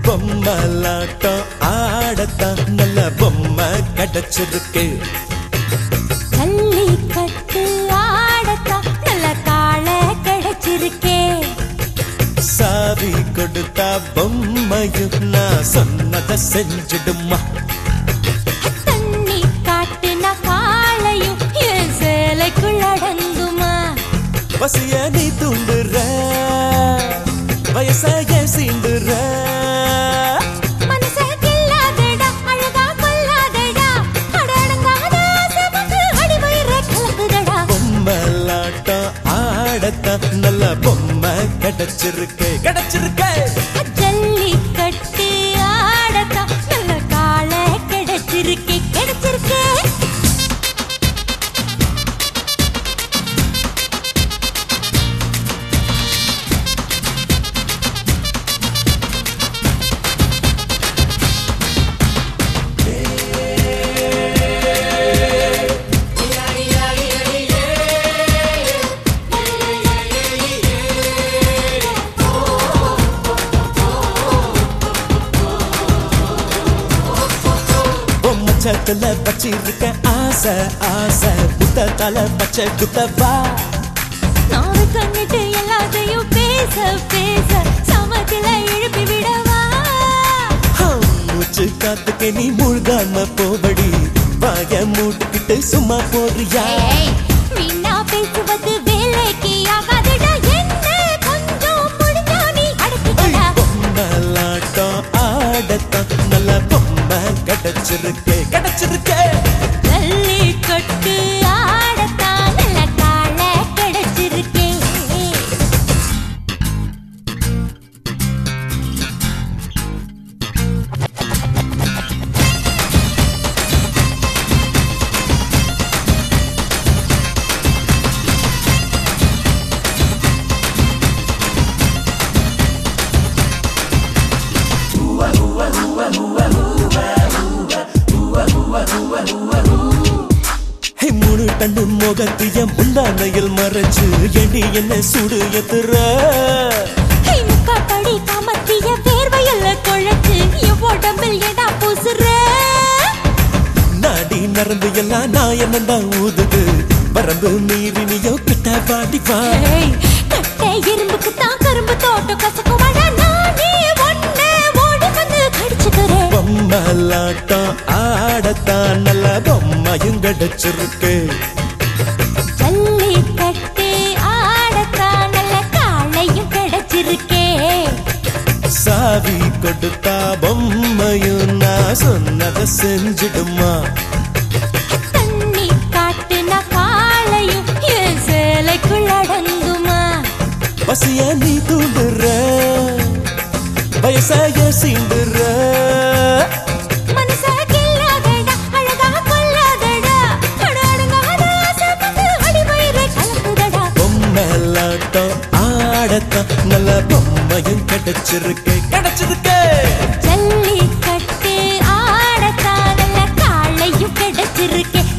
பொம்மலாட்டம் ஆடத்தான் நல்ல பொம்மை கிடைச்சிருக்கு. ஜல்லிக்கட்டு ஆடத்தான் நல்ல காளை கிடைச்சிருக்கே. சாவி கொடுத்தா பொம்மையும் நான் சொன்னதை செஞ்சிடுமா. தண்ணி காட்டுனா காளையும் என் சேலைக்குள் அடங்குமா. பசிய நீ தூண்டுற வயசாய சீண்டுற. மனசை கில்லாதடா அழகா கொல்லாதடா அடடங்காத ஆசைக்கு அடிவயிற கலக்குதடா. பொம்மலாட்டம் ஆடத்தான் நல்ல பொம்மை கிடைச்சிருக்கு கிடைச்சிருக்கு. ஜல்லிக்கட்டு ஆடத்தான் நல்ல காளை கிடைச்சிருக்கே கிடைச்சிருக்கே. சத்துல பச்சிருக்க ஆசை ஆசை புத்தத்தால பச்சை குத்தவா. நாவு கண்ணிட்டு எல்லாத்தையும் பேச பேச சமத்துல எழுப்பி விடவா. மூச்சு காத்துக்கு நீ மூழ்காம போபடி வாய மூட்டுக்கிட்டு சும்மா போறியா. வீணா பேசுவது வேலைக்கு ஆகாதுடா. என்ன கொஞ்சம் முடிஞ்சா நீ அடக்கிக்கடா. பொம்மலாட்டம் ஆடத்தான் நல்ல பொம்மை கிடைச்சிருக்கு கிடைச்சிருக்கு. ஜல்லிக்கட்டு ஆடத்தான் நல்ல காளை கிடைச்சிருக்கே. மூணு டன்னு முகத்திய முந்தானையில் மறைச்சு எடி என்ன சுடு எத்துற. முக்காப்படி காமத்திய வேர்வையில குழைச்சு என் உடம்பில் எடா பூசுற. நாடி நரம்பு எல்லாம் நான் என்னதான் ஊதுது. வரம்பு மீறி நீயோ கிட்ட பாடிவா. கட்டை இரும்புக்கு தான் கரும்பு தோட்டம் கசக்குவாடா. நானே ஒன்ன ஓடி வந்து கடிச்சுக்கிறேன். பொம்மலாட்டம் ஆடத்தான் நல்ல பொம்மையும் கிடைச்சிருக்கு. ஜல்லிக்கட்டு ஆடத்தான் நல்ல காளையும் கிடைச்சிருக்கே. சாவி கொடுத்தா பொம்மையும் நான் சொன்னதை செஞ்சிடுமா. தண்ணி காட்டுனா காளையும் என் சேலைக்குள் அடங்குமா. பசிய நீ தூண்டுற வயசாய சீண்டுற. மனசை கில்லாதடா அழகா கொல்லாதடா அடடங்காத ஆசைக்கு அடிவயிற கலக்குதடா. பொம்மலாட்டம் ஆடத்தான் நல்ல பொம்மையும் கிடைச்சிருக்கு கிடைச்சிருக்கு. ஜல்லிக்கட்டு ஆடத்தான் நல்ல காளையும் கிடைச்சிருக்கே